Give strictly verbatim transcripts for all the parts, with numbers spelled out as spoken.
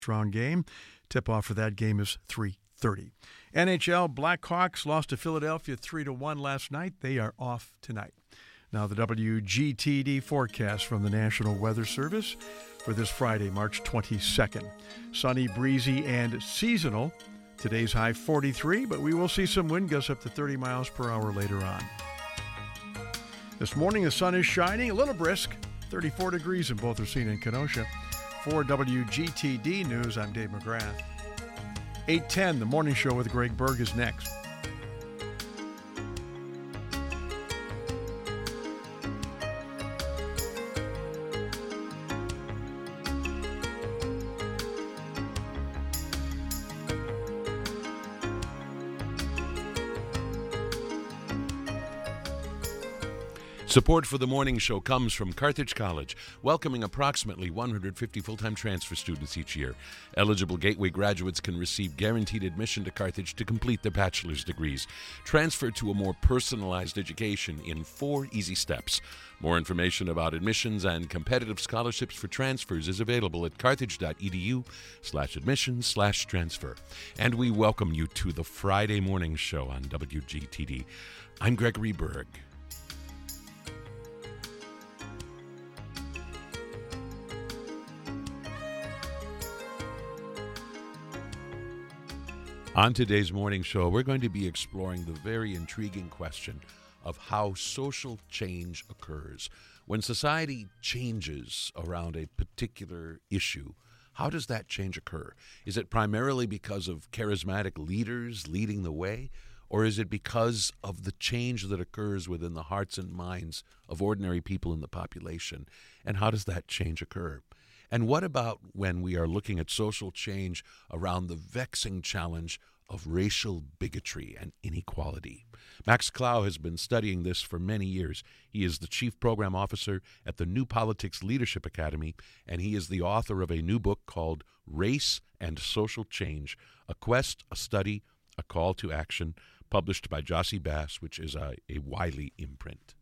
round game. Tip-off for that game is three thirty. N H L Blackhawks lost to Philadelphia three to one last night. They are off tonight. Now the W G T D forecast from the National Weather Service for this Friday, March twenty-second. Sunny, breezy, and seasonal. Today's high forty-three, but we will see some wind gusts up to thirty miles per hour later on. This morning, the sun is shining, a little brisk, thirty-four degrees in both Racine and Kenosha. For W G T D News, I'm Dave McGrath. eight ten, the morning show with Greg Berg is next. Support for the morning show comes from Carthage College, welcoming approximately one hundred fifty full-time transfer students each year. Eligible Gateway graduates can receive guaranteed admission to Carthage to complete their bachelor's degrees. Transfer to a more personalized education in four easy steps. More information about admissions and competitive scholarships for transfers is available at carthage.edu slash admissions slash transfer. And we welcome you to the Friday morning show on W G T D. I'm Gregory Berg. On today's morning show, we're going to be exploring the very intriguing question of how social change occurs. When society changes around a particular issue, how does that change occur? Is it primarily because of charismatic leaders leading the way, or is it because of the change that occurs within the hearts and minds of ordinary people in the population? And how does that change occur? And what about when we are looking at social change around the vexing challenge of racial bigotry and inequality? Max Clow has been studying this for many years. He is the Chief Program Officer at the New Politics Leadership Academy, and he is the author of a new book called Race and Social Change, A Quest, a Study, a Call to Action, published by Jossie Bass, which is a, a Wiley imprint.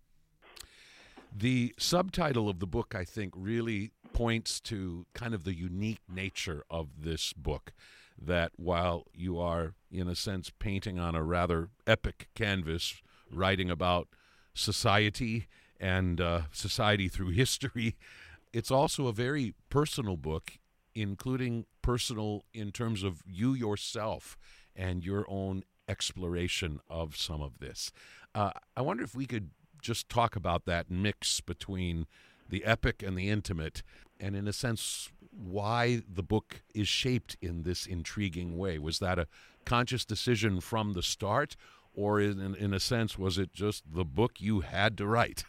The subtitle of the book, I think, really points to kind of the unique nature of this book, that while you are, in a sense, painting on a rather epic canvas, writing about society and uh, society through history, it's also a very personal book, including personal in terms of you yourself and your own exploration of some of this. Uh, I wonder if we could just talk about that mix between the epic and the intimate, and in a sense, why the book is shaped in this intriguing way. Was that a conscious decision from the start, or in, in a sense, was it just the book you had to write?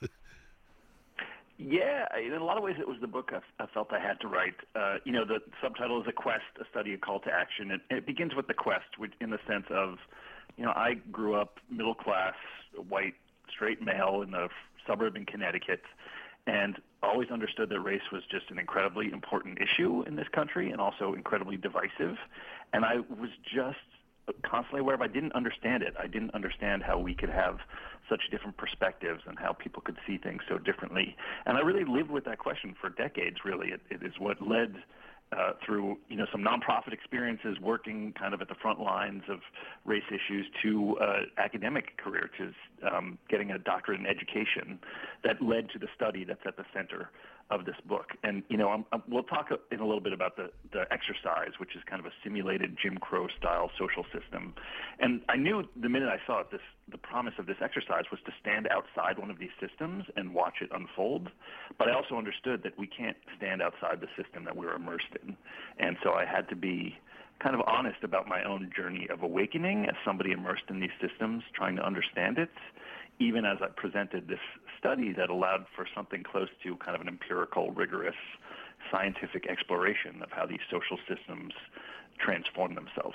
Yeah, in a lot of ways it was the book I, I felt I had to write. Uh, you know, the subtitle is A Quest, a Study, a Call to Action. And it begins with the quest, which, in the sense of, you know, I grew up middle class, white, straight male in the suburb in Connecticut, and always understood that race was just an incredibly important issue in this country and also incredibly divisive. And I was just constantly aware of I didn't understand it. I didn't understand how we could have such different perspectives and how people could see things so differently. And I really lived with that question for decades, really. It, it is what led Uh, through, you know, some nonprofit experiences working kind of at the front lines of race issues to uh, academic career, to um, getting a doctorate in education that led to the study that's at the center of this book. And, you know, I'm, I'm, we'll talk in a little bit about the, the exercise, which is kind of a simulated Jim Crow-style social system. And I knew the minute I saw it, this, the promise of this exercise was to stand outside one of these systems and watch it unfold. But I also understood that we can't stand outside the system that we're immersed in. And so I had to be kind of honest about my own journey of awakening as somebody immersed in these systems, trying to understand it, even as I presented this study that allowed for something close to kind of an empirical, rigorous, scientific exploration of how these social systems transform themselves.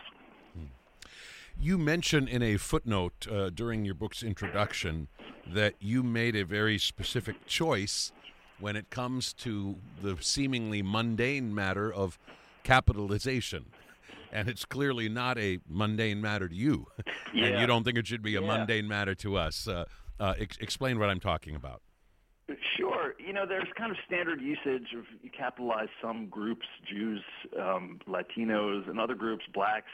You mention in a footnote uh, during your book's introduction that you made a very specific choice when it comes to the seemingly mundane matter of capitalization. And it's clearly not a mundane matter to you. Yeah. And you don't think it should be a yeah. mundane matter to us. Uh, uh, ex- explain what I'm talking about. Sure. you know, there's kind of standard usage of you capitalize some groups, Jews, um, Latinos, and other groups, blacks.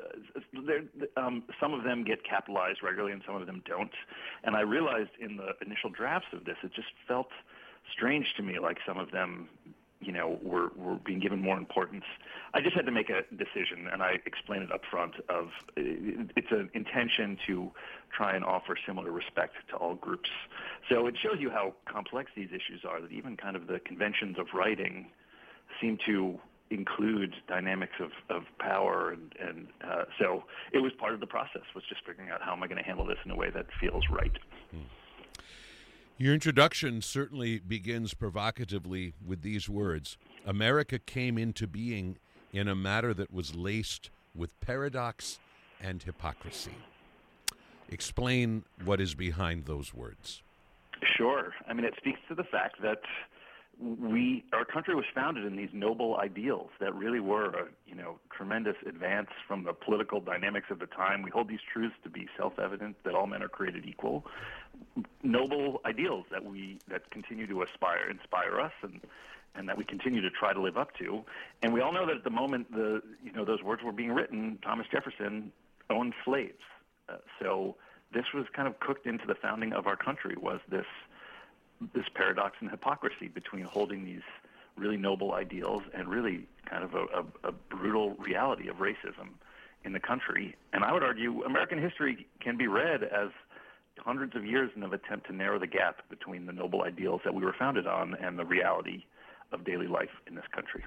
Uh, um, some of them get capitalized regularly and some of them don't. And I realized in the initial drafts of this, it just felt strange to me, like some of them, you know, were, were being given more importance. I just had to make a decision, and I explained it up front of it's an intention to try and offer similar respect to all groups. So it shows you how complex these issues are, that even kind of the conventions of writing seem to include dynamics of, of power. And, and uh, so it was part of the process, was just figuring out how am I going to handle this in a way that feels right. Hmm. Your introduction certainly begins provocatively with these words: America came into being in a matter that was laced with paradox and hypocrisy. Explain what is behind those words. Sure. I mean, it speaks to the fact that we, our country was founded in these noble ideals that really were a, you know, tremendous advance from the political dynamics of the time. We hold these truths to be self-evident, that all men are created equal. Noble ideals that we, that continue to aspire, inspire us, and, and that we continue to try to live up to. And we all know that at the moment the, you know, those words were being written, Thomas Jefferson owned slaves. Uh, so this was kind of cooked into the founding of our country, was this this paradox and hypocrisy between holding these really noble ideals and really kind of a, a, a brutal reality of racism in the country. And I would argue American history can be read as hundreds of years in an attempt to narrow the gap between the noble ideals that we were founded on and the reality of daily life in this country.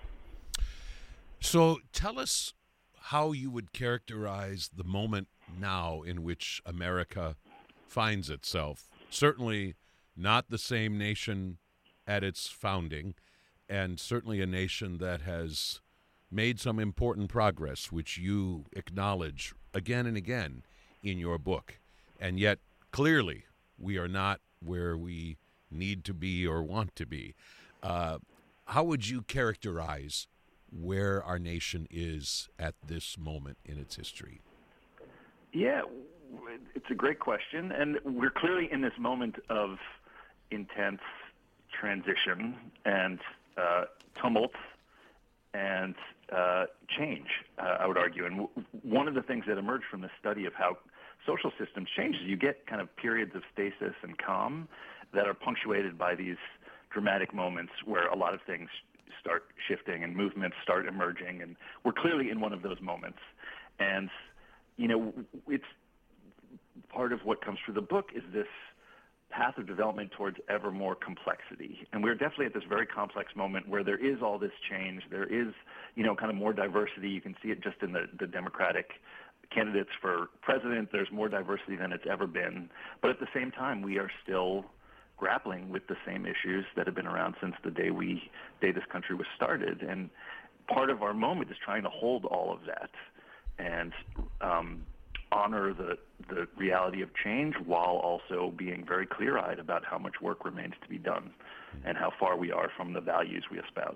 So tell us how you would characterize the moment now in which America finds itself. Certainly not the same nation at its founding, and certainly a nation that has made some important progress, which you acknowledge again and again in your book. And yet, clearly, we are not where we need to be or want to be. Uh, how would you characterize where our nation is at this moment in its history? Yeah, it's a great question. And we're clearly in this moment of intense transition and uh, tumult and uh, change, uh, I would argue. And w- one of the things that emerged from the study of how social systems change is you get kind of periods of stasis and calm that are punctuated by these dramatic moments where a lot of things start shifting and movements start emerging. And we're clearly in one of those moments. And, you know, it's part of what comes through the book is this path of development towards ever more complexity. And we're definitely at this very complex moment where there is all this change. There is, you know, kind of more diversity. You can see it just in the, the Democratic candidates for president. There's more diversity than it's ever been. But at the same time, we are still grappling with the same issues that have been around since the day we, day this country was started. And part of our moment is trying to hold all of that and um, honor the, the reality of change while also being very clear-eyed about how much work remains to be done and how far we are from the values we espouse.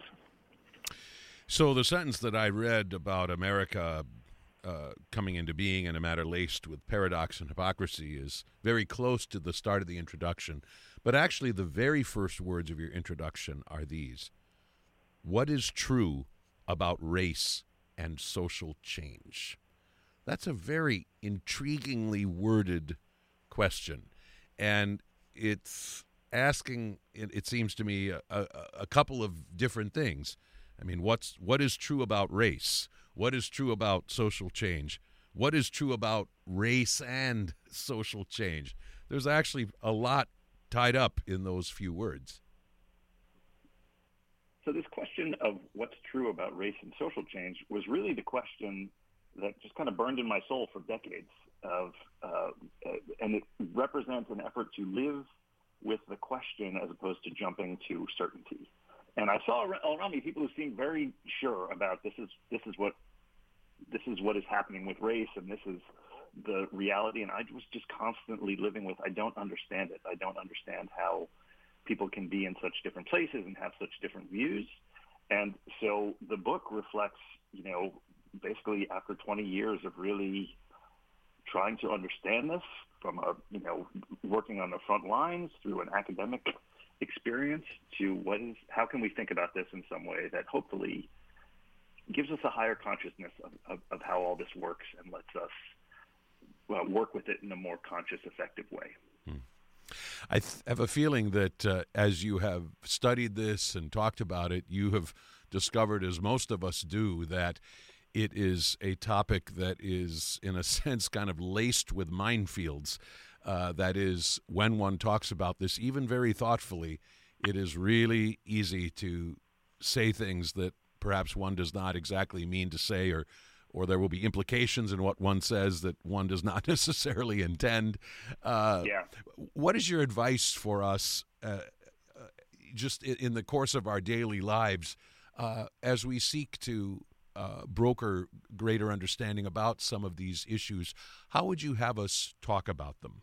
So the sentence that I read about America uh, coming into being in a matter laced with paradox and hypocrisy is very close to the start of the introduction. But actually the very first words of your introduction are these: what is true about race and social change? That's a very intriguingly worded question, and it's asking, it, it seems to me, a, a, a couple of different things. I mean, what's what is true about race? What is true about social change? What is true about race and social change? There's actually a lot tied up in those few words. So this question of what's true about race and social change was really the question that just kind of burned in my soul for decades. Of uh, and it represents an effort to live with the question as opposed to jumping to certainty. And I saw all around me people who seemed very sure about this is this is what this is what is happening with race, and this is the reality. And I was just constantly living with, I don't understand it. I don't understand how people can be in such different places and have such different views. And so the book reflects, you know, basically after twenty years of really trying to understand this from a, you know, working on the front lines through an academic experience to what is, how can we think about this in some way that hopefully gives us a higher consciousness of, of, of how all this works and lets us well, work with it in a more conscious, effective way. Hmm. I th- have a feeling that uh, as you have studied this and talked about it, you have discovered, as most of us do, that it is a topic that is, in a sense, kind of laced with minefields. Uh, that is, when one talks about this, even very thoughtfully, it is really easy to say things that perhaps one does not exactly mean to say, or or there will be implications in what one says that one does not necessarily intend. Uh, yeah. What is your advice for us uh, uh, just in the course of our daily lives uh, as we seek to uh, broker greater understanding about some of these issues? How would you have us talk about them?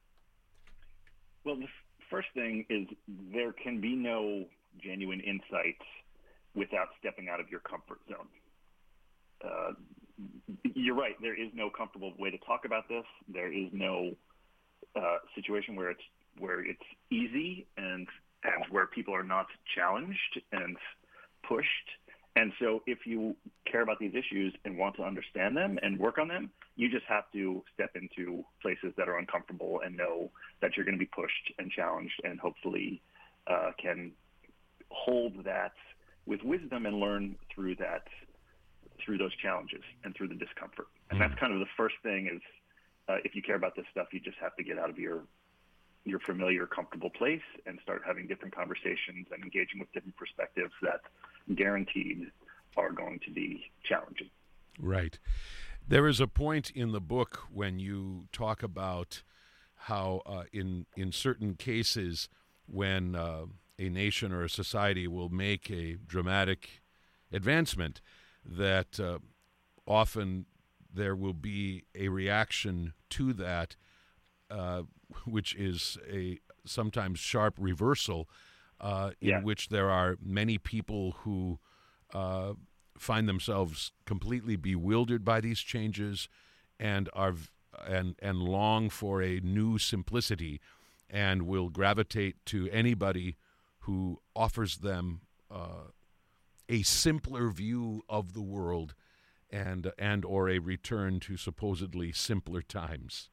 Well, the f- first thing is there can be no genuine insight without stepping out of your comfort zone. Uh, you're right. There is no comfortable way to talk about this. There is no uh, situation where it's where it's easy and and where people are not challenged and pushed. And so if you care about these issues and want to understand them and work on them, you just have to step into places that are uncomfortable and know that you're going to be pushed and challenged, and hopefully uh, can hold that with wisdom and learn through that, through those challenges and through the discomfort. And that's kind of the first thing is uh, if you care about this stuff, you just have to get out of your your familiar, comfortable place and start having different conversations and engaging with different perspectives that guaranteed are going to be challenging. Right. There is a point in the book when you talk about how uh, in in certain cases when uh, a nation or a society will make a dramatic advancement, that uh, often there will be a reaction to that, uh, which is a sometimes sharp reversal, uh, in Yeah. which there are many people who uh, find themselves completely bewildered by these changes and are and and long for a new simplicity, and will gravitate to anybody who offers them uh, a simpler view of the world and and or a return to supposedly simpler times.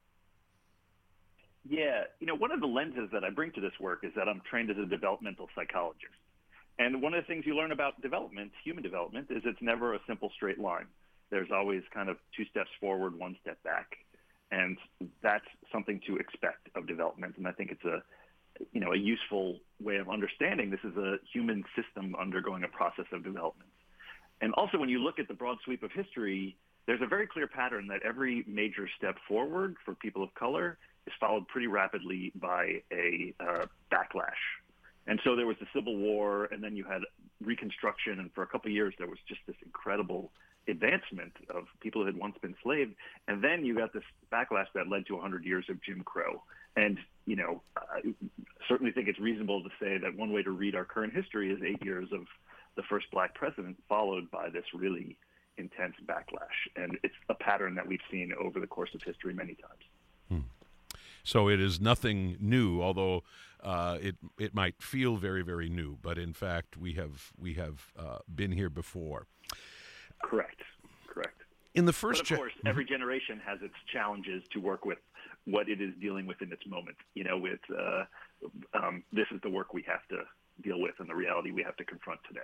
Yeah, you know, one of the lenses that I bring to this work is that I'm trained as a developmental psychologist. And one of the things you learn about development, human development, is it's never a simple straight line. There's always kind of two steps forward, one step back. And that's something to expect of development. And I think it's a, you know, a useful way of understanding this is a human system undergoing a process of development. And also when you look at the broad sweep of history, there's a very clear pattern that every major step forward for people of color is followed pretty rapidly by a uh, backlash. And so there was the Civil War, and then you had Reconstruction, and for a couple of years there was just this incredible advancement of people who had once been enslaved. And then you got this backlash that led to one hundred years of Jim Crow. And, you know, I certainly think it's reasonable to say that one way to read our current history is eight years of the first black president, followed by this really intense backlash. And it's a pattern that we've seen over the course of history many times. Hmm. So it is nothing new, although uh, it it might feel very, very new. But in fact, we have we have uh, been here before. Correct. Correct. In the first, but of course, ge- every generation has its challenges to work with what it is dealing with in its moment. You know, with uh, um, this is the work we have to deal with and the reality we have to confront today.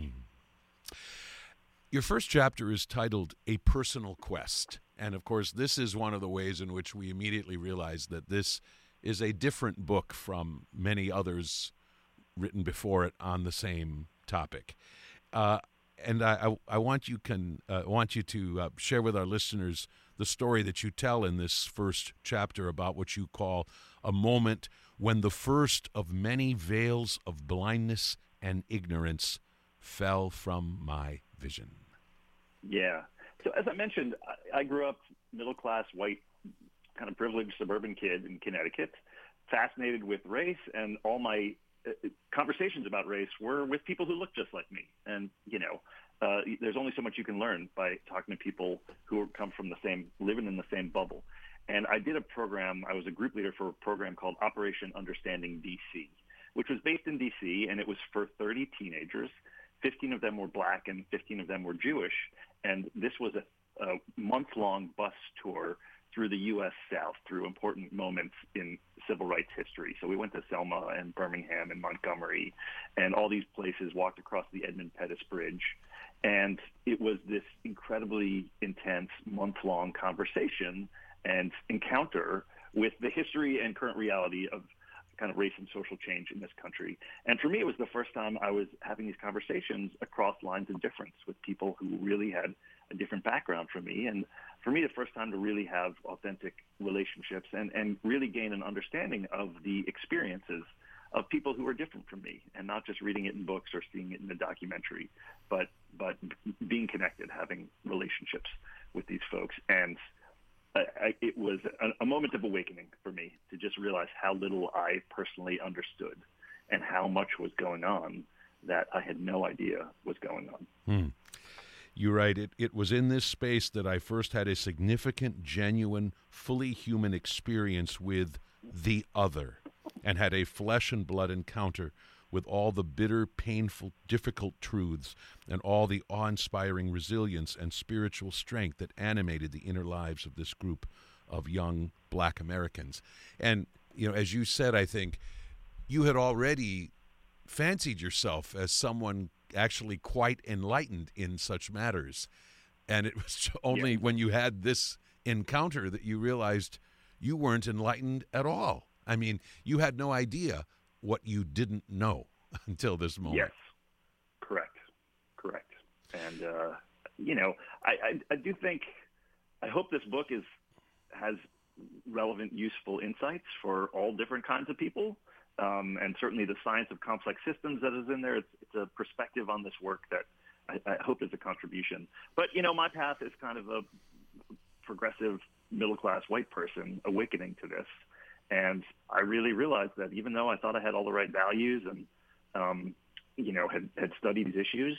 Mm. Your first chapter is titled A Personal Quest. And of course, this is one of the ways in which we immediately realize that this is a different book from many others written before it on the same topic. Uh, and I, I, I want you can uh, want you to uh, share with our listeners the story that you tell in this first chapter about what you call a moment when the first of many veils of blindness and ignorance fell from my vision. Yeah. So as I mentioned, I, I grew up middle-class, white, kind of privileged suburban kid in Connecticut, fascinated with race, and all my uh, conversations about race were with people who looked just like me. And, you know, uh, there's only so much you can learn by talking to people who come from the same, living in the same bubble. And I did a program, I was a group leader for a program called Operation Understanding D C, which was based in D C, and it was for thirty teenagers. fifteen of them were black and fifteen of them were Jewish. And this was a, a month-long bus tour through the U S South, through important moments in civil rights history. So we went to Selma and Birmingham and Montgomery and all these places, walked across the Edmund Pettus Bridge. And it was this incredibly intense month-long conversation and encounter with the history and current reality of kind of race and social change in this country. And for me, it was the first time I was having these conversations across lines of difference with people who really had a different background from me. And for me, the first time to really have authentic relationships and, and really gain an understanding of the experiences of people who are different from me, and not just reading it in books or seeing it in a documentary, but but being connected, having relationships with these folks. And I, I, it was a, a moment of awakening for me to just realize how little I personally understood and how much was going on that I had no idea was going on. Hmm. You're right. It, it was in this space that I first had a significant, genuine, fully human experience with the other, and had a flesh and blood encounter with all the bitter, painful, difficult truths and all the awe-inspiring resilience and spiritual strength that animated the inner lives of this group of young black Americans. And, you know, as you said, I think you had already fancied yourself as someone actually quite enlightened in such matters. And it was only yeah. when you had this encounter that you realized you weren't enlightened at all. I mean, you had no idea what you didn't know until this moment. Yes, correct, correct. And, uh, you know, I, I, I do think, I hope this book is has relevant, useful insights for all different kinds of people. Um, and certainly the science of complex systems that is in there, it's, it's a perspective on this work that I, I hope is a contribution. But, you know, my path is kind of a progressive, middle-class white person awakening to this. And I really realized that even though I thought I had all the right values and, um, you know, had, had studied these issues,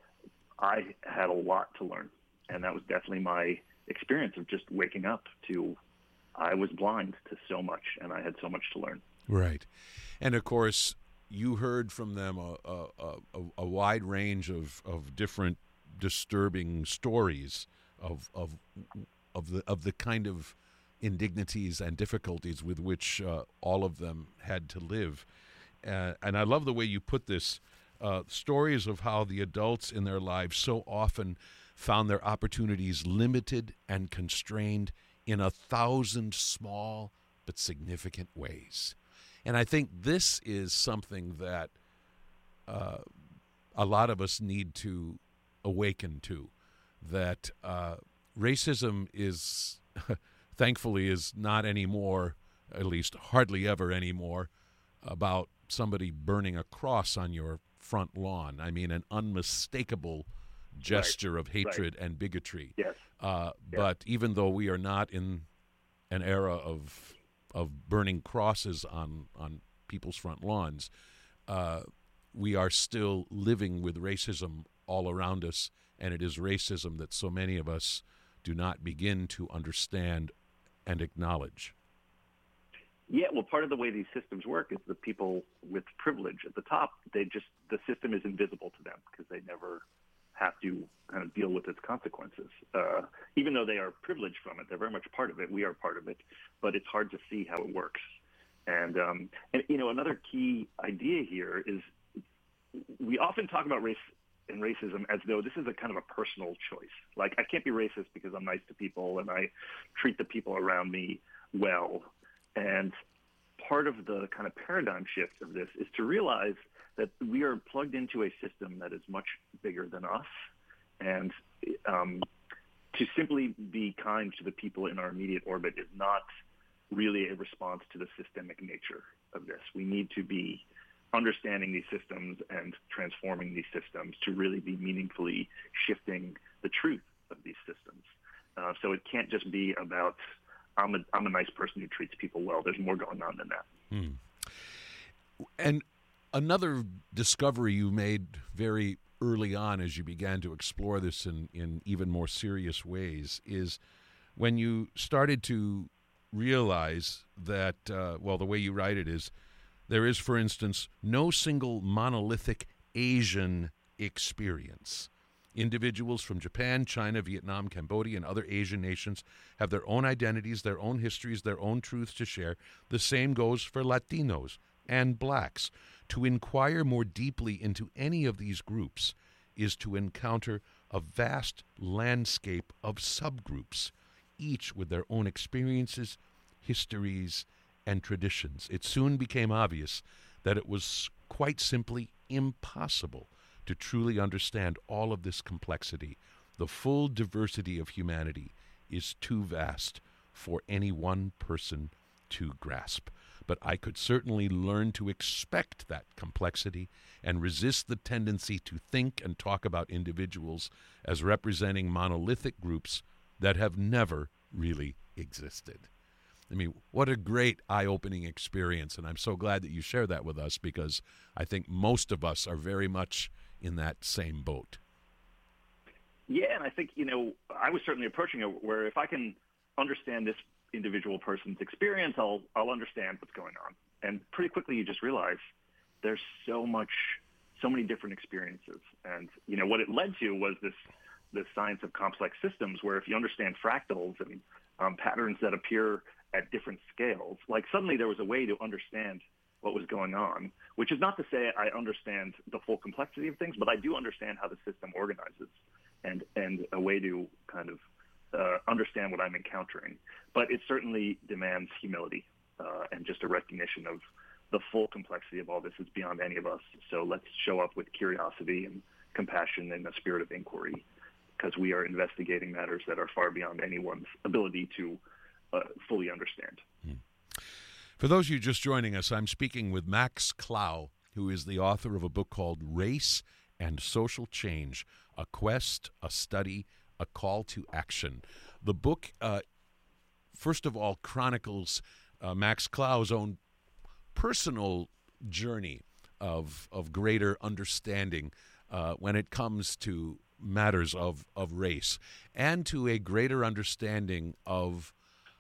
I had a lot to learn. And that was definitely my experience of just waking up to, I was blind to so much, and I had so much to learn. Right. And, of course, you heard from them a, a, a, a wide range of, of different disturbing stories of, of, of, the, of the kind of indignities and difficulties with which uh, all of them had to live. Uh, and I love the way you put this, uh, stories of how the adults in their lives so often found their opportunities limited and constrained in a thousand small but significant ways. And I think this is something that uh, a lot of us need to awaken to, that uh, racism is... thankfully is not anymore, at least hardly ever anymore, about somebody burning a cross on your front lawn. I mean, an unmistakable gesture right. of hatred right. and bigotry. Yes. Uh, yes. But even though we are not in an era of of burning crosses on, on people's front lawns, uh, we are still living with racism all around us, and it is racism that so many of us do not begin to understand and acknowledge. Yeah, well, part of the way these systems work is the people with privilege at the top, they just, the system is invisible to them because they never have to kind of deal with its consequences. Uh, even though they are privileged from it, they're very much part of it. We are part of it, but it's hard to see how it works. And, um, and you know, another key idea here is we often talk about race and racism as though this is a kind of a personal choice. Like, I can't be racist because I'm nice to people and I treat the people around me well. And part of the kind of paradigm shift of this is to realize that we are plugged into a system that is much bigger than us. And um, to simply be kind to the people in our immediate orbit is not really a response to the systemic nature of this. We need to be understanding these systems and transforming these systems to really be meaningfully shifting the truth of these systems. Uh, so it can't just be about, I'm a, I'm a nice person who treats people well. There's more going on than that. Hmm. And another discovery you made very early on as you began to explore this in, in even more serious ways is when you started to realize that, uh, well, the way you write it is, There is, for instance, no single monolithic Asian experience. Individuals from Japan, China, Vietnam, Cambodia, and other Asian nations have their own identities, their own histories, their own truths to share. The same goes for Latinos and blacks. To inquire more deeply into any of these groups is to encounter a vast landscape of subgroups, each with their own experiences, histories, and traditions. It soon became obvious that it was quite simply impossible to truly understand all of this complexity. The full diversity of humanity is too vast for any one person to grasp. But I could certainly learn to expect that complexity and resist the tendency to think and talk about individuals as representing monolithic groups that have never really existed. I mean, what a great eye-opening experience, and I'm so glad that you share that with us, because I think most of us are very much in that same boat. Yeah, and I think, you know, I was certainly approaching it where if I can understand this individual person's experience, I'll I'll understand what's going on. And pretty quickly you just realize there's so much, so many different experiences. And, you know, what it led to was this, this science of complex systems, where if you understand fractals and um, patterns that appear at different scales, like suddenly there was a way to understand what was going on, which is not to say I understand the full complexity of things, but I do understand how the system organizes and, and a way to kind of uh, understand what I'm encountering. But it certainly demands humility uh, and just a recognition of the full complexity of all this is beyond any of us. So let's show up with curiosity and compassion and a spirit of inquiry, because we are investigating matters that are far beyond anyone's ability to uh, fully understand. Hmm. For those of you just joining us, I'm speaking with Max Clow, who is the author of a book called Race and Social Change, A Quest, a Study, a Call to Action. The book, uh, first of all, chronicles uh, Max Clow's own personal journey of, of greater understanding uh, when it comes to matters of, of race, and to a greater understanding of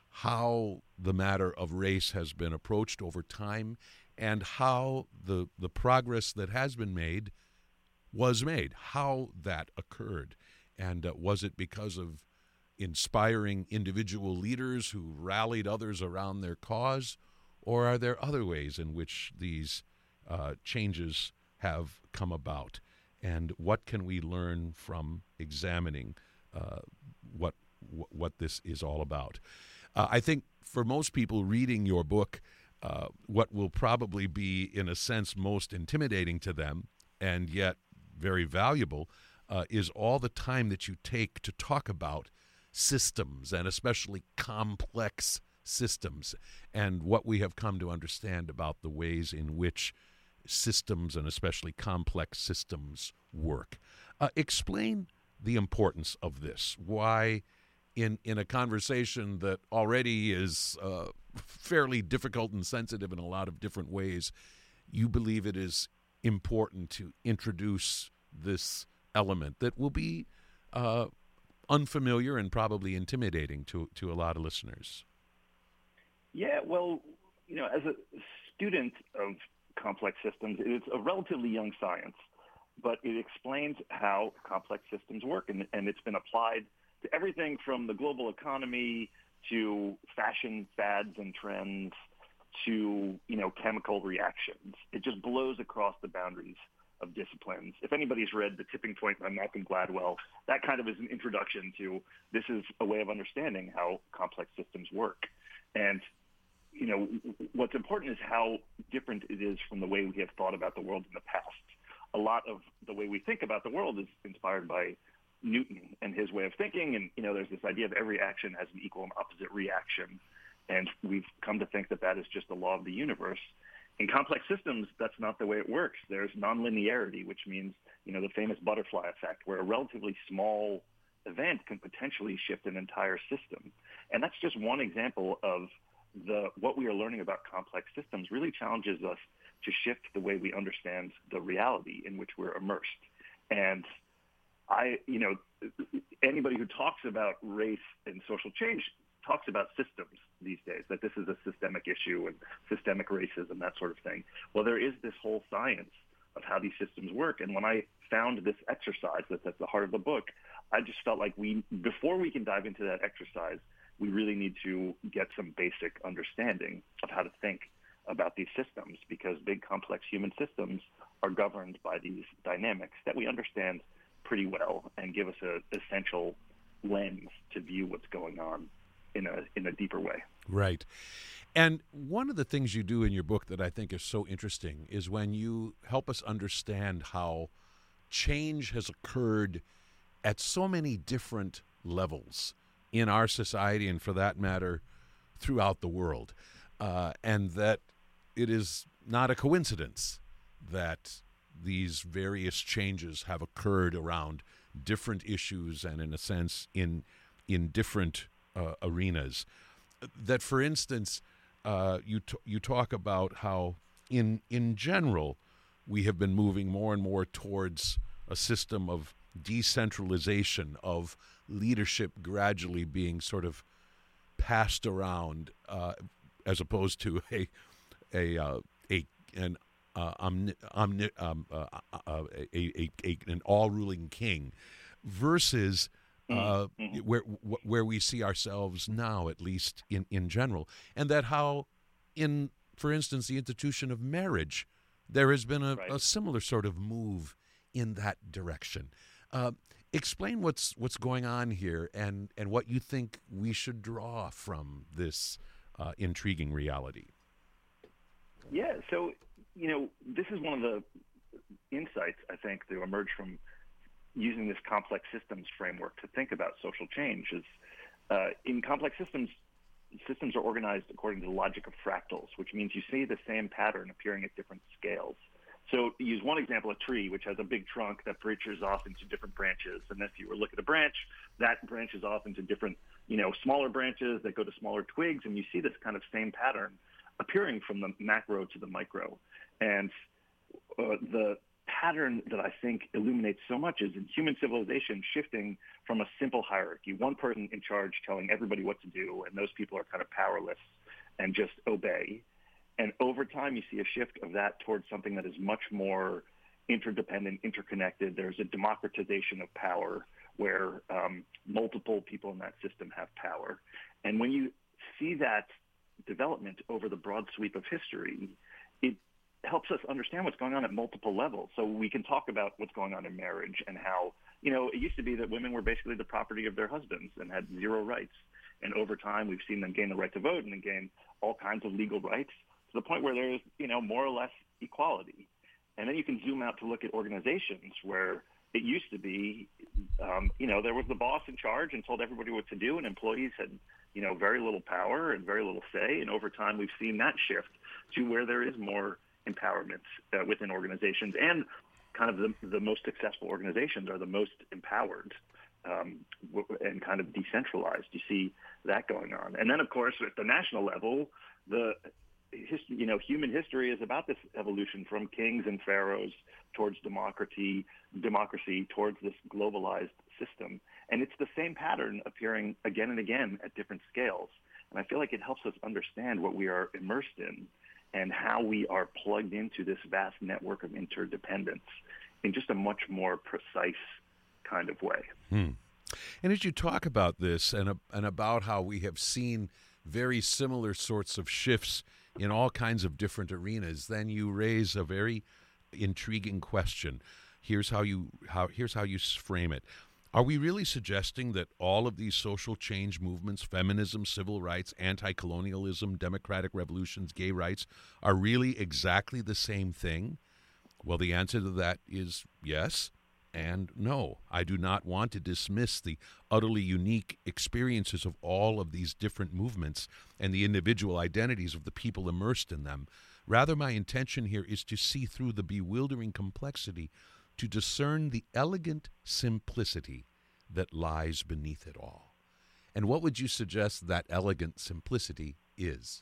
how the matter of race has been approached over time, and how the the progress that has been made was made, how that occurred. And uh, was it because of inspiring individual leaders who rallied others around their cause, or are there other ways in which these uh, changes have come about? And what can we learn from examining uh, what what this is all about? Uh, I think for most people reading your book, uh, what will probably be, in a sense, most intimidating to them, and yet very valuable, uh, is all the time that you take to talk about systems, and especially complex systems, and what we have come to understand about the ways in which systems, and especially complex systems, work. Uh, explain the importance of this. Why, in in a conversation that already is uh, fairly difficult and sensitive in a lot of different ways, you believe it is important to introduce this element that will be uh, unfamiliar and probably intimidating to, to a lot of listeners. Yeah, well, you know, as a student of complex systems, it's a relatively young science, but it explains how complex systems work, and, and it's been applied to everything from the global economy to fashion fads and trends to, you know, chemical reactions. It just blows across the boundaries of disciplines. If anybody's read The Tipping Point by Malcolm Gladwell, that kind of is an introduction to this is a way of understanding how complex systems work. And, you know, what's important is how different it is from the way we have thought about the world in the past. A lot of the way we think about the world is inspired by Newton and his way of thinking. And, you know, there's this idea of every action has an equal and opposite reaction. And we've come to think that that is just the law of the universe. In complex systems, that's not the way it works. There's nonlinearity, which means, you know, the famous butterfly effect, where a relatively small event can potentially shift an entire system. And that's just one example of the what we are learning about complex systems really challenges us to shift the way we understand the reality in which we're immersed. And I, you know, anybody who talks about race and social change talks about systems these days, that this is a systemic issue and systemic racism, that sort of thing. Well, there is this whole science of how these systems work. And when I found this exercise that's at the heart of the book, I just felt like we, before we can dive into that exercise, we really need to get some basic understanding of how to think about these systems, because big, complex human systems are governed by these dynamics that we understand pretty well and give us an essential lens to view what's going on in a in a deeper way. Right. And one of the things you do in your book that I think is so interesting is when you help us understand how change has occurred at so many different levels in our society, and for that matter, throughout the world. Uh, and that it is not a coincidence that these various changes have occurred around different issues and, in a sense, in in different uh, arenas. That, for instance, uh, you t- you talk about how, in in general, we have been moving more and more towards a system of decentralization, of leadership gradually being sort of passed around, uh, as opposed to a a uh, a an uh, omni, omni, um, uh, uh, a, a, a an all-ruling king, versus uh, mm-hmm. where where we see ourselves now, at least in, in general, and that how, in for instance, the institution of marriage, there has been a, right. a similar sort of move in that direction. Uh, explain what's what's going on here, and, and what you think we should draw from this uh, intriguing reality. Yeah, so, you know, this is one of the insights, I think, that emerge from using this complex systems framework to think about social change. Is uh, in complex systems, systems are organized according to the logic of fractals, which means you see the same pattern appearing at different scales. So to use one example, a tree, which has a big trunk that branches off into different branches. And if you were to look at a branch, that branches off into different, you know, smaller branches that go to smaller twigs. And you see this kind of same pattern appearing from the macro to the micro. And uh, the pattern that I think illuminates so much is in human civilization shifting from a simple hierarchy, one person in charge telling everybody what to do, and those people are kind of powerless and just obey. And over time, you see a shift of that towards something that is much more interdependent, interconnected. There's a democratization of power where um, multiple people in that system have power. And when you see that development over the broad sweep of history, it helps us understand what's going on at multiple levels. So we can talk about what's going on in marriage and how, you know, it used to be that women were basically the property of their husbands and had zero rights. And over time, we've seen them gain the right to vote and then gain all kinds of legal rights, to the point where there's, you know, more or less equality. And then you can zoom out to look at organizations where it used to be, um, you know, there was the boss in charge and told everybody what to do, and employees had, you know, very little power and very little say. And over time, we've seen that shift to where there is more empowerment uh, within organizations, and kind of the, the most successful organizations are the most empowered um, and kind of decentralized. You see that going on. And then, of course, at the national level, the History, you know, human history is about this evolution from kings and pharaohs towards democracy, democracy towards this globalized system. And it's the same pattern appearing again and again at different scales. And I feel like it helps us understand what we are immersed in and how we are plugged into this vast network of interdependence in just a much more precise kind of way. Hmm. And as you talk about this and, and about how we have seen very similar sorts of shifts in all kinds of different arenas, then you raise a very intriguing question. Here's how you how here's how you frame it. Are we really suggesting that all of these social change movements, feminism, civil rights, anti-colonialism, democratic revolutions, gay rights, are really exactly the same thing? Well, the answer to that is yes and no. I do not want to dismiss the utterly unique experiences of all of these different movements and the individual identities of the people immersed in them. Rather, my intention here is to see through the bewildering complexity, to discern the elegant simplicity that lies beneath it all. And what would you suggest that elegant simplicity is?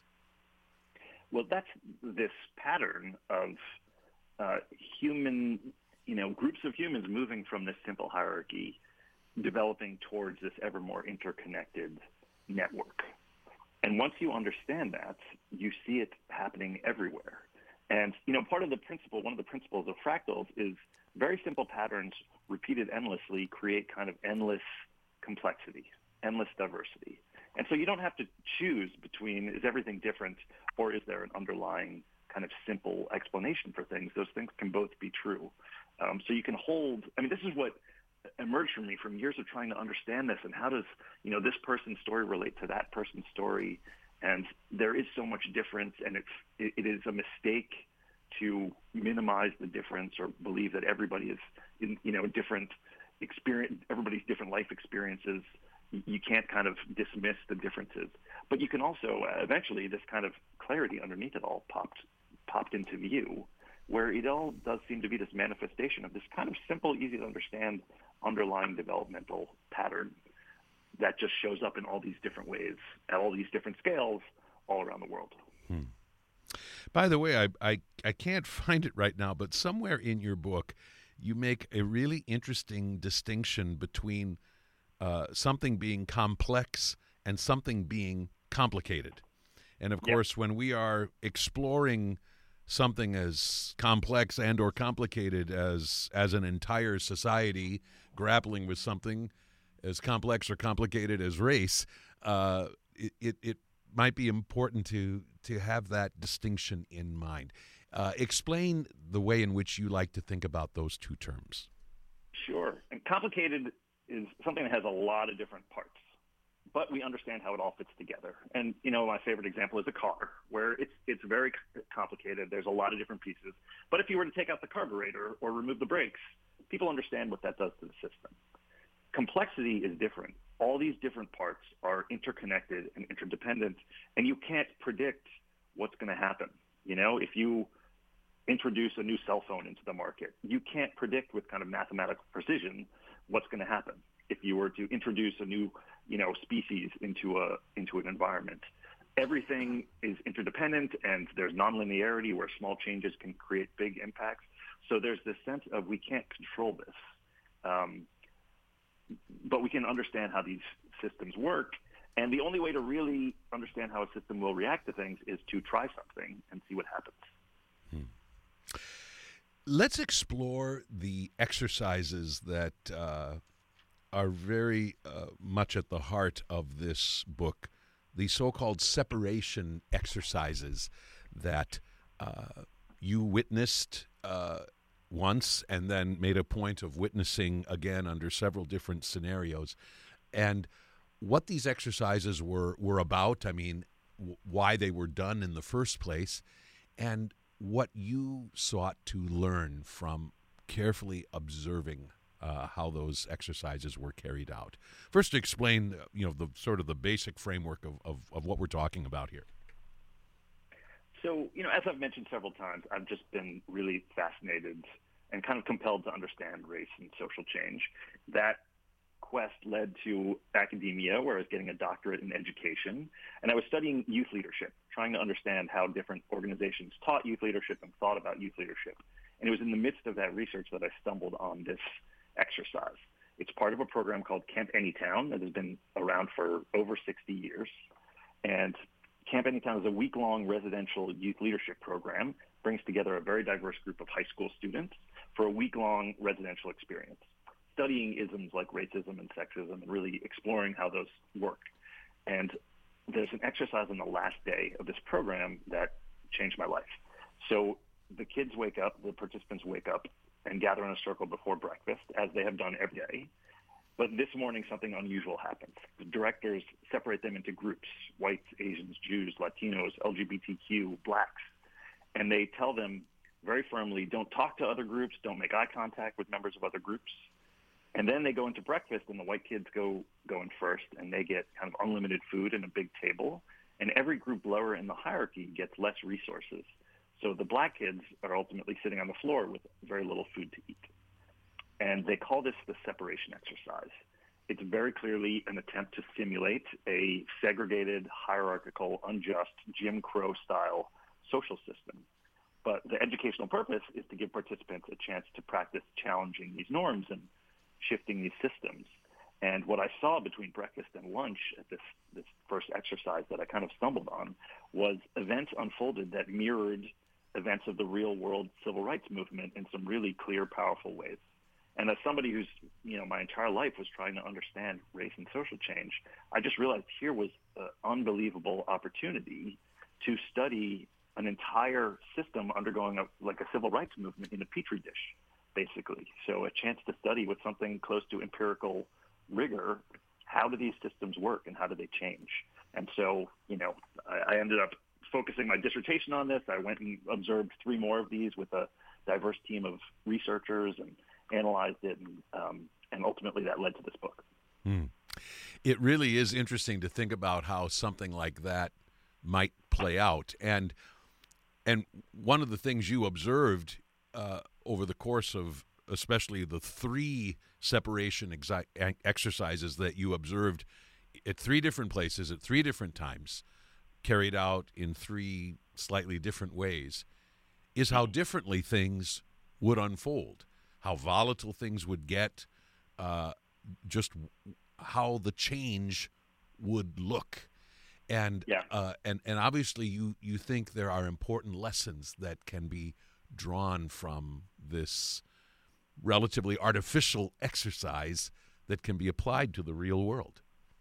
Well, that's this pattern of uh, human, you know, groups of humans moving from this simple hierarchy, developing towards this ever more interconnected network. And once you understand that, you see it happening everywhere. And, you know, part of the principle, one of the principles of fractals is very simple patterns repeated endlessly create kind of endless complexity, endless diversity. And so you don't have to choose between is everything different or is there an underlying kind of simple explanation for things. Those things can both be true. Um, so you can hold, I mean, this is what emerged for me from years of trying to understand this and how does, you know, this person's story relate to that person's story. And there is so much difference, and it's, it, it is a mistake to minimize the difference or believe that everybody is, in, you know, different experience, everybody's different life experiences. You can't kind of dismiss the differences. But you can also, uh, eventually, this kind of clarity underneath it all popped popped into view, where it all does seem to be this manifestation of this kind of simple, easy to understand underlying developmental pattern that just shows up in all these different ways at all these different scales all around the world. Hmm. By the way, I, I I can't find it right now, but somewhere in your book, you make a really interesting distinction between uh, something being complex and something being complicated. And of Yep. course, when we are exploring something as complex and or complicated as as an entire society grappling with something as complex or complicated as race, uh, it, it, it might be important to to have that distinction in mind. Uh, explain the way in which you like to think about those two terms. Sure. And complicated is something that has a lot of different parts, but we understand how it all fits together. And, you know, my favorite example is a car, where it's it's very complicated. There's a lot of different pieces. But if you were to take out the carburetor or remove the brakes, people understand what that does to the system. Complexity is different. All these different parts are interconnected and interdependent, and you can't predict what's going to happen. You know, if you introduce a new cell phone into the market, you can't predict with kind of mathematical precision what's going to happen. If you were to introduce a new, you know, species into a into an environment, everything is interdependent, and there's nonlinearity where small changes can create big impacts. So there's this sense of we can't control this, um, but we can understand how these systems work. And the only way to really understand how a system will react to things is to try something and see what happens. Hmm. Let's explore the exercises that uh, are very uh, much at the heart of this book, the so-called separation exercises that uh, you witnessed uh, once and then made a point of witnessing again under several different scenarios. And what these exercises were, were about, I mean, w- why they were done in the first place, and what you sought to learn from carefully observing uh, how those exercises were carried out. First, to explain, you know, the sort of the basic framework of, of, of what we're talking about here. So, you know, as I've mentioned several times, I've just been really fascinated and kind of compelled to understand race and social change. That quest led to academia, where I was getting a doctorate in education, and I was studying youth leadership, trying to understand how different organizations taught youth leadership and thought about youth leadership. And it was in the midst of that research that I stumbled on this exercise. It's part of a program called Camp Anytown that has been around for over sixty years. And Camp Anytown is a week-long residential youth leadership program, brings together a very diverse group of high school students for a week-long residential experience, studying isms like racism and sexism and really exploring how those work. And there's an exercise on the last day of this program that changed my life. So the kids wake up, the participants wake up and gather in a circle before breakfast, as they have done every day. But this morning, something unusual happens. The directors separate them into groups: whites, Asians, Jews, Latinos, L G B T Q, blacks. And they tell them very firmly, don't talk to other groups, don't make eye contact with members of other groups. And then they go into breakfast, and the white kids go, go in first, and they get kind of unlimited food and a big table. And every group lower in the hierarchy gets less resources. So the black kids are ultimately sitting on the floor with very little food to eat. And they call this the separation exercise. It's very clearly an attempt to simulate a segregated, hierarchical, unjust, Jim Crow-style social system. But the educational purpose is to give participants a chance to practice challenging these norms and shifting these systems. And what I saw between breakfast and lunch at this, this first exercise that I kind of stumbled on was events unfolded that mirrored events of the real world civil rights movement in some really clear, powerful ways. And as somebody who's, you know, my entire life was trying to understand race and social change, I just realized here was an unbelievable opportunity to study an entire system undergoing a, like a civil rights movement in a petri dish, basically. So a chance to study with something close to empirical rigor, how do these systems work and how do they change? And so, you know, I, I ended up focusing my dissertation on this. I went and observed three more of these with a diverse team of researchers and analyzed it, and, um, and ultimately that led to this book. Hmm. It really is interesting to think about how something like that might play out. And and one of the things you observed uh, over the course of especially the three separation exi- exercises that you observed at three different places at three different times, carried out in three slightly different ways, is how differently things would unfold, how volatile things would get, uh, just how the change would look. And yeah. uh, and and obviously you, you think there are important lessons that can be drawn from this relatively artificial exercise that can be applied to the real world.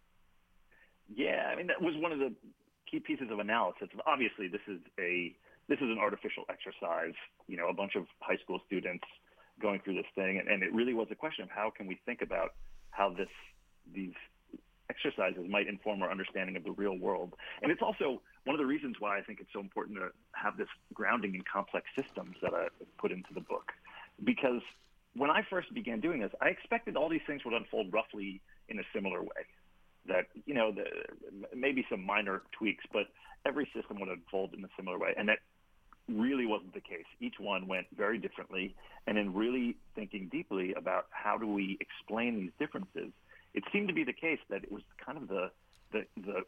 Yeah, I mean, that was one of the key pieces of analysis. Obviously, this is a this is an artificial exercise, you know, a bunch of high school students going through this thing, and, and it really was a question of how can we think about how this these exercises might inform our understanding of the real world. And it's also one of the reasons why I think it's so important to have this grounding in complex systems that I put into the book. Because when I first began doing this, I expected all these things would unfold roughly in a similar way. That, you know, the, maybe some minor tweaks, but every system would unfold in a similar way. And that really wasn't the case. Each one went very differently. And in really thinking deeply about how do we explain these differences, it seemed to be the case that it was kind of the, the, the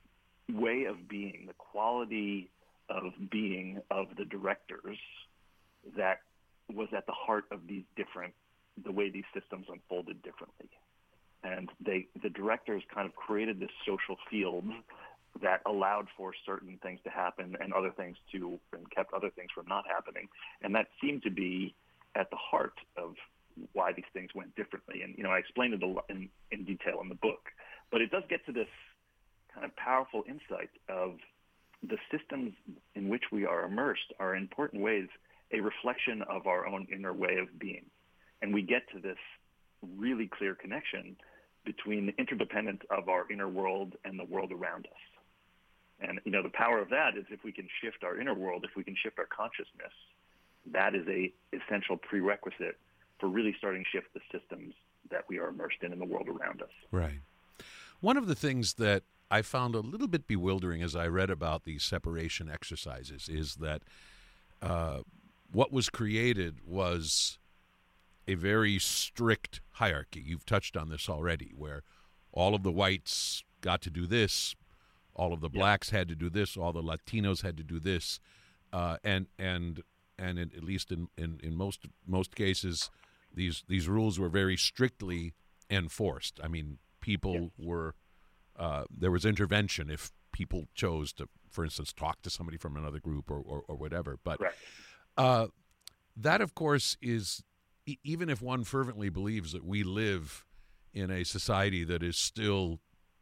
way of being, the quality of being of the directors that was at the heart of these different, the way these systems unfolded differently. And they, the directors kind of created this social field that allowed for certain things to happen and other things to, and kept other things from not happening. And that seemed to be at the heart of why these things went differently. And, you know, I explained it a lot in, in detail in the book, but it does get to this kind of powerful insight of the systems in which we are immersed are in important ways a reflection of our own inner way of being. And we get to this really clear connection between the interdependence of our inner world and the world around us. And, you know, the power of that is if we can shift our inner world, if we can shift our consciousness, that is a essential prerequisite for really starting to shift the systems that we are immersed in in the world around us. Right. One of the things that I found a little bit bewildering as I read about these separation exercises is that uh, what was created was a very strict hierarchy. You've touched on this already, where all of the whites got to do this, all of the blacks yeah. had to do this, all the Latinos had to do this, uh, and and and in, at least in, in, in most most cases, these these rules were very strictly enforced. I mean, people yeah. were uh, there was intervention if people chose to, for instance, talk to somebody from another group or or, or whatever. But uh, that, of course, is e- even if one fervently believes that we live in a society that is still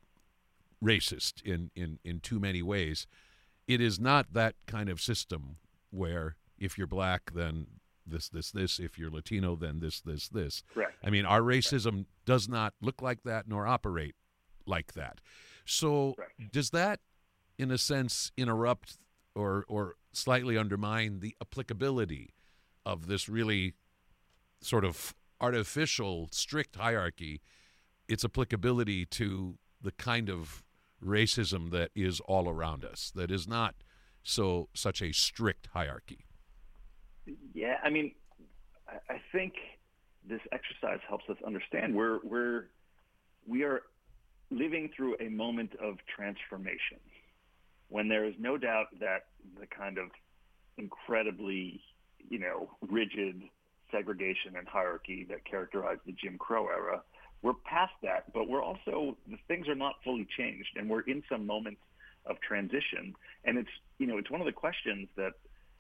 racist in, in, in too many ways, it is not that kind of system where if you're black, then this, this, this. If you're Latino, then this, this, this. Correct. I mean, our racism does not look like that nor operate like that. So Correct. Does that, in a sense, interrupt or or slightly undermine the applicability of this really sort of artificial, strict hierarchy, its applicability to the kind of racism that is all around us, that is not so such a strict hierarchy? Yeah, I mean, I think this exercise helps us understand we're we're we are living through a moment of transformation when there is no doubt that the kind of incredibly, you know, rigid segregation and hierarchy that characterized the Jim Crow era we're past that, but we're also, the things are not fully changed, and we're in some moments of transition. And it's, you know, it's one of the questions that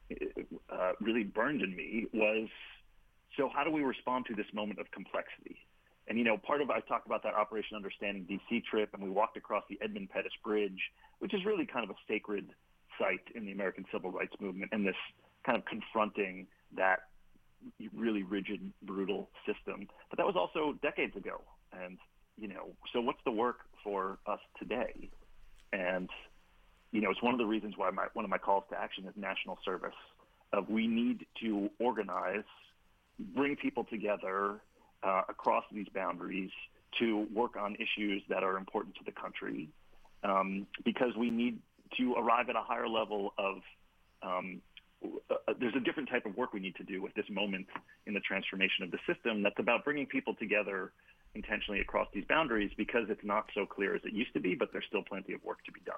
uh, really burned in me was, so how do we respond to this moment of complexity? And, you know, part of, I talked about that Operation Understanding D C trip, and we walked across the Edmund Pettus Bridge, which is really kind of a sacred site in the American civil rights movement, and this kind of confronting that really rigid, brutal system. But that was also decades ago. And, you know, so what's the work for us today? And, you know, it's one of the reasons why my, one of my calls to action is national service. Of we need to organize, bring people together uh, across these boundaries to work on issues that are important to the country, um, because we need to arrive at a higher level of um, uh, there's a different type of work we need to do at this moment in the transformation of the system that's about bringing people together intentionally across these boundaries, because it's not so clear as it used to be, but there's still plenty of work to be done.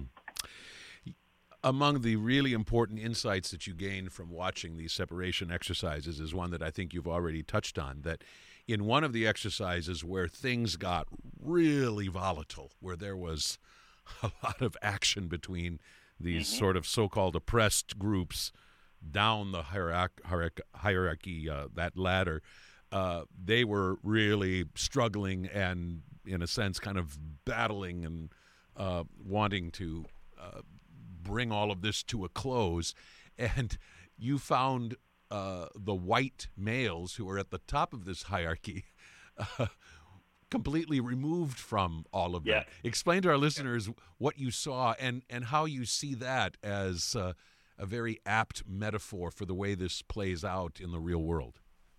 Hmm. Among the really important insights that you gain from watching these separation exercises is one that I think you've already touched on, that in one of the exercises where things got really volatile, where there was a lot of action between these mm-hmm. sort of so-called oppressed groups down the hierarch- hierarchy, uh, that ladder, uh, they were really struggling and, in a sense, kind of battling and uh, wanting to uh, bring all of this to a close. And you found uh, the white males who are at the top of this hierarchy uh, completely removed from all of yeah. that. Explain to our listeners what you saw and, and how you see that as uh, a very apt metaphor for the way this plays out in the real world.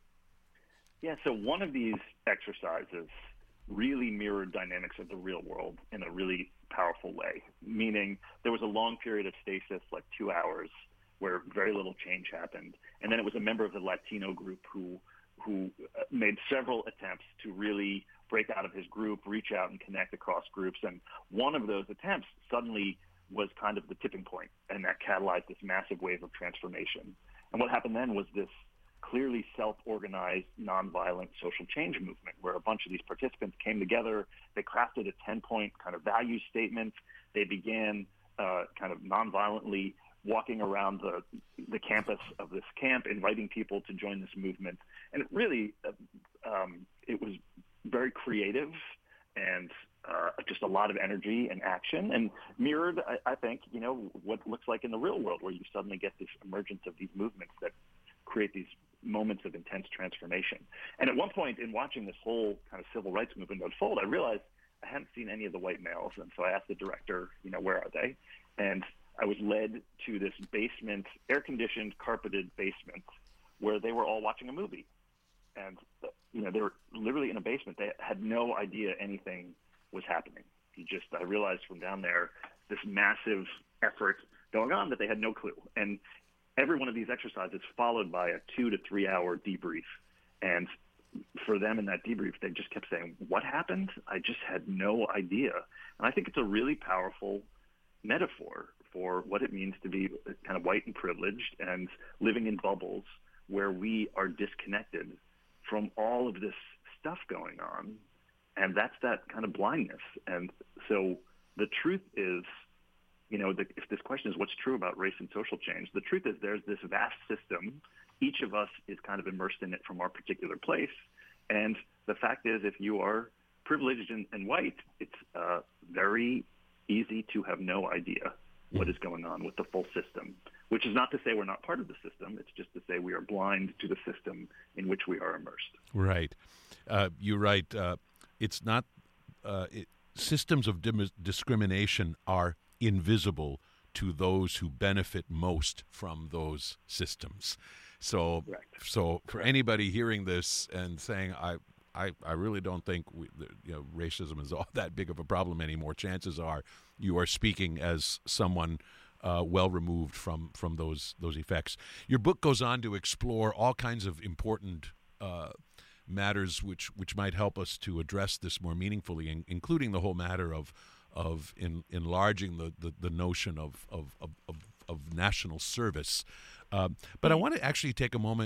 Yeah, so one of these exercises really mirrored dynamics of the real world in a really powerful way, meaning there was a long period of stasis, like two hours, where very little change happened. And then it was a member of the Latino group who who made several attempts to really break out of his group, reach out and connect across groups. And one of those attempts suddenly was kind of the tipping point, and that catalyzed this massive wave of transformation. And what happened then was this clearly self-organized, nonviolent social change movement where a bunch of these participants came together. They crafted a ten-point kind of value statement. They began uh, kind of nonviolently walking around the the campus of this camp, inviting people to join this movement. And it really, uh, um, it was very creative and uh, just a lot of energy and action, and mirrored, I, I think, you know, what looks like in the real world, where you suddenly get this emergence of these movements that create these moments of intense transformation. And at one point in watching this whole kind of civil rights movement unfold, I realized I hadn't seen any of the white males. And so I asked the director, you know, where are they? And I was led to this basement, air-conditioned, carpeted basement, where they were all watching a movie. And, you know, they were literally in a basement. They had no idea anything was happening. You just, I realized from down there, this massive effort going on that they had no clue. And every one of these exercises followed by a two to three hour debrief. And for them in that debrief, they just kept saying, what happened? I just had no idea. And I think it's a really powerful metaphor for what it means to be kind of white and privileged and living in bubbles where we are disconnected from all of this stuff going on. And that's that kind of blindness. And so the truth is, you know, the, if this question is what's true about race and social change, the truth is there's this vast system. Each of us is kind of immersed in it from our particular place. And the fact is, if you are privileged and, and white, it's uh, very easy to have no idea what is going on with the full system, which is not to say we're not part of the system. It's just to say we are blind to the system in which we are immersed. Right. Uh, you're right. Uh, it's not uh, it, systems of dim- discrimination are invisible to those who benefit most from those systems. So, Correct. so for Correct. anybody hearing this and saying, I, I, I really don't think we, you know, racism is all that big of a problem anymore, chances are you are speaking as someone uh, well removed from, from those those effects. Your book goes on to explore all kinds of important uh, matters which, which might help us to address this more meaningfully, in, including the whole matter of of in, enlarging the, the, the notion of, of, of, of, of national service. Um, but I want to actually take a moment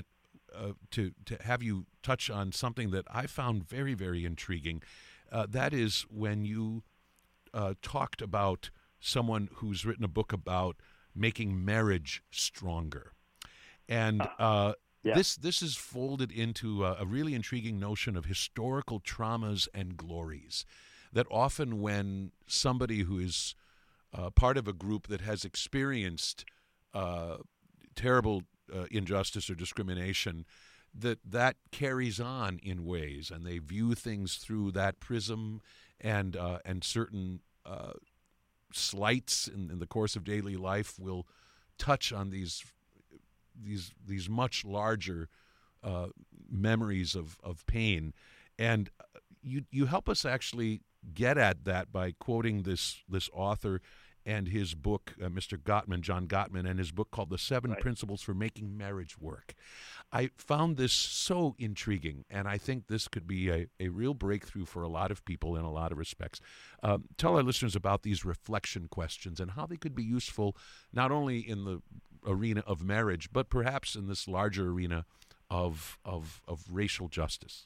uh, to to have you touch on something that I found very, very intriguing. Uh, that is when you uh, talked about someone who's written a book about making marriage stronger, and uh, yeah. this this is folded into a, a really intriguing notion of historical traumas and glories. That often when somebody who is uh, part of a group that has experienced uh, terrible uh, injustice or discrimination, that that carries on in ways, and they view things through that prism, and uh, and certain uh, slights in, in the course of daily life will touch on these these these much larger uh, memories of, of pain, and you you help us actually get at that by quoting this this author and his book, uh, Mister Gottman, John Gottman, and his book called The Seven Right. Principles for Making Marriage Work. I found this so intriguing, and I think this could be a, a real breakthrough for a lot of people in a lot of respects. Um, tell our listeners about these reflection questions and how they could be useful not only in the arena of marriage, but perhaps in this larger arena of of, of racial justice.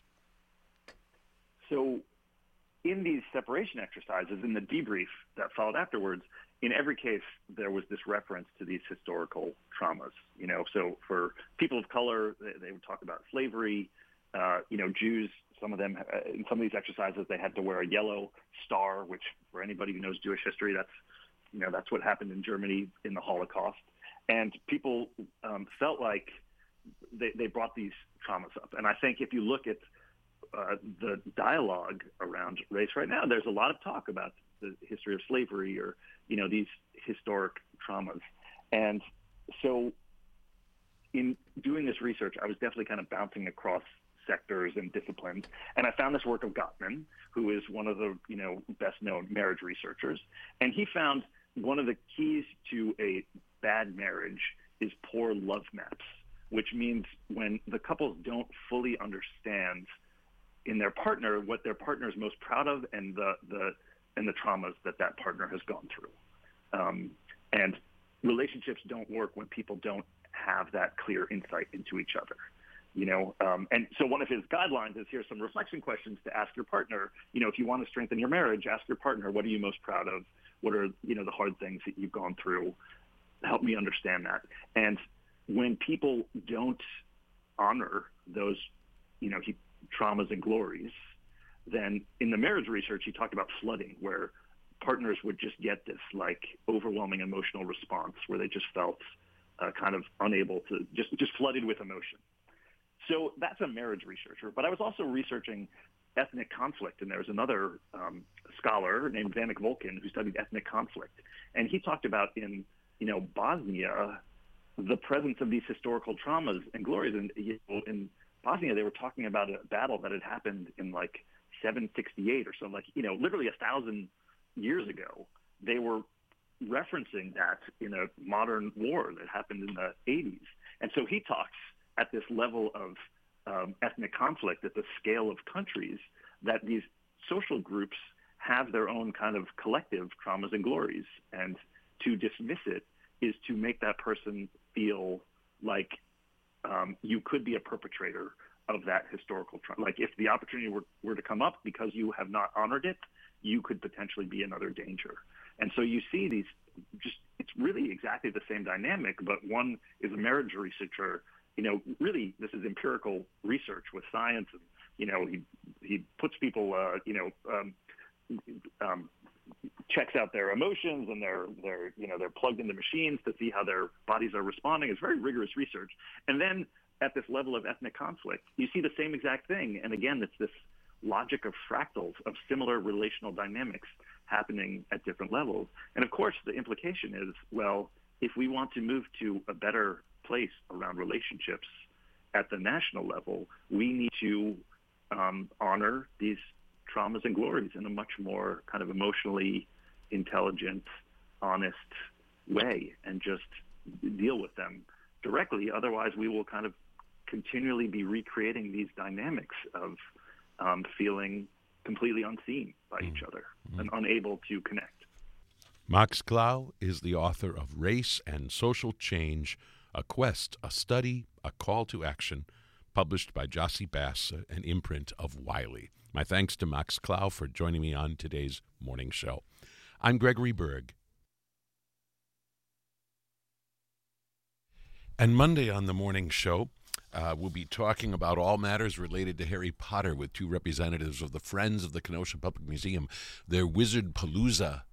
So in these separation exercises, in the debrief that followed afterwards, in every case, there was this reference to these historical traumas. You know, so for people of color, they, they would talk about slavery. Uh, you know, Jews, some of them, uh, in some of these exercises, they had to wear a yellow star, which for anybody who knows Jewish history, that's, you know, that's what happened in Germany in the Holocaust. And people um, felt like they, they brought these traumas up. And I think if you look at uh, the dialogue around race right now, there's a lot of talk about the history of slavery or, you know, these historic traumas. And so in doing this research, I was definitely kind of bouncing across sectors and disciplines. And I found this work of Gottman, who is one of the, you know, best-known marriage researchers. And he found one of the keys to a bad marriage is poor love maps, which means when the couples don't fully understand in their partner what their partner is most proud of and the, the and the traumas that that partner has gone through. Um, and relationships don't work when people don't have that clear insight into each other. You know, um, and so one of his guidelines is here's some reflection questions to ask your partner. You know, if you want to strengthen your marriage, ask your partner, what are you most proud of? What are, you know, the hard things that you've gone through? Help me understand that. And when people don't honor those, you know, he, traumas and glories, then in the marriage research, he talked about flooding, where partners would just get this like overwhelming emotional response where they just felt uh, kind of unable to, just, just flooded with emotion. So that's a marriage researcher. But I was also researching ethnic conflict, and there was another um, scholar named Vanek Volkin who studied ethnic conflict. And he talked about in, you know, Bosnia, the presence of these historical traumas and glories. And you know, in Bosnia, they were talking about a battle that had happened in like seven sixty-eight or so, like, you know, literally a thousand years ago. They were referencing that in a modern war that happened in the eighties. And so he talks at this level of um, ethnic conflict, at the scale of countries, that these social groups have their own kind of collective traumas and glories. And to dismiss it is to make that person feel like um, you could be a perpetrator of that historical trauma. Like if the opportunity were, were to come up because you have not honored it, you could potentially be another danger. And so you see these, just it's really exactly the same dynamic, but one is a marriage researcher. You know, really, this is empirical research with science. And, you know, he he puts people, uh, you know, um, um, checks out their emotions and they're, they're, you know, they're plugged into machines to see how their bodies are responding. It's very rigorous research. And then at this level of ethnic conflict, you see the same exact thing. And again, it's this logic of fractals of similar relational dynamics happening at different levels. And of course, the implication is, well, if we want to move to a better place around relationships at the national level, we need to um, honor these traumas and glories in a much more kind of emotionally intelligent, honest way and just deal with them directly. Otherwise, we will kind of continually be recreating these dynamics of um, feeling completely unseen by mm-hmm. each other mm-hmm. and unable to connect. Max Klau is the author of Race and Social Change, A Quest, a Study, a Call to Action. published by Jossie Bass, an imprint of Wiley. My thanks to Max Clow for joining me on today's morning show. I'm Gregory Berg. And Monday on the morning show, uh, we'll be talking about all matters related to Harry Potter with two representatives of the Friends of the Kenosha Public Museum. Their Wizard Palooza